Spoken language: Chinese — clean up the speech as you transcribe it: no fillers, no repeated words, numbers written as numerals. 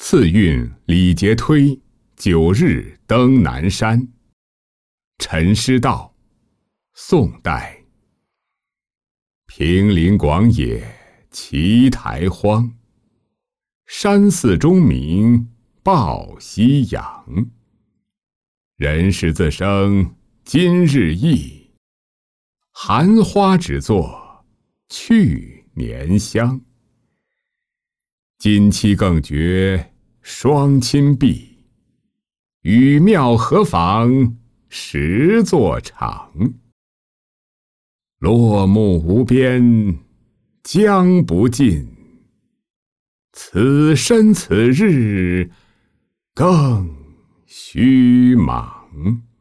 次运李节推9日登南山。陈师道，宋代。平林广野奇台荒，山寺钟鸣报夕阳。人事自生今日异，寒花只作去年香。今期更觉双亲闭，与庙何妨10座场。落木无边将不尽，此身此日更须忙。